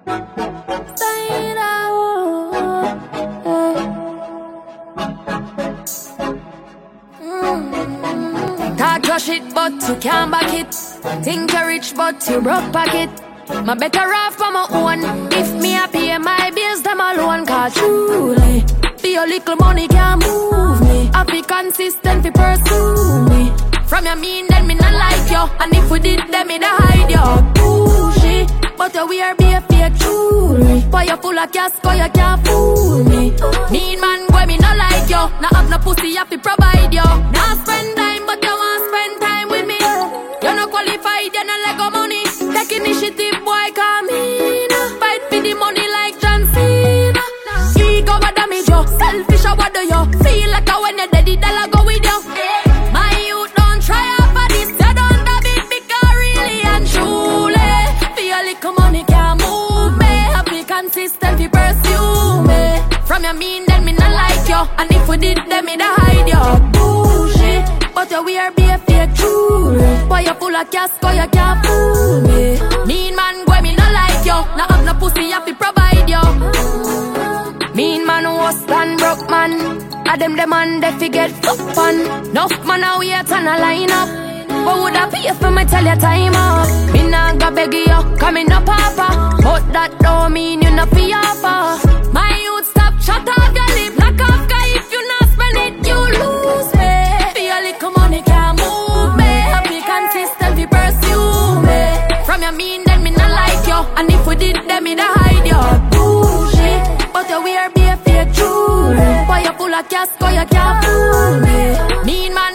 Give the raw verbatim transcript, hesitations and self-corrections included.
Style out. Mm. Talk your shit, but you can't back it. Think you're rich, but you broke pocket. My better off for my own. If me a pay my bills, them alone. Cause truly, be a little money can move me. I be consistent fi pursue me. From your mean, then me not like you. And if we did, then me da hide you. Pushy, but you wear be a fake jewelry. Boy, you full of cash, cause you can't fool me. Mean man, boy, me not like you. Now have no pussy, you fi provide you. Now spend time, but you want spend time with me. You're not qualified, you're not like money. Take initiative, boy, come in. Fight for the money like John Cena. Ego, what damage you? Selfish, or what do you? Feel like a when you're dead, the dollar go with you. My youth don't try out for this. You don't have it because really and truly. Feel like money can't move me. Happy consistent, we pursue me. From your mean, then me not like you. And if we did, then me da hide you. Bullshit, but you wear be a fake jewelry. Boy, you full of cash, cause you can't fool me. Mean man, boy, me not like you. Now have no pussy, you fi provide you. Mean man, worse than broke man. A them them man, they fi get fucked on. Nuff man, a wait and a line up. But would I pay for me tell your time up? Me nah go beg you, come in no papa. But that don't mean you not fi offer. My youth stop, shut off your lip. Knock off, cause if you not spend it, you lose me. Feel like money can't move me. Happy consistent, we pursue me. From your mean, then me not like you. And if we did, then me da hide you. Bullshit, but you wear be a fake jewelry. Boy, you full of cash, cause you can't fool me. Mean man,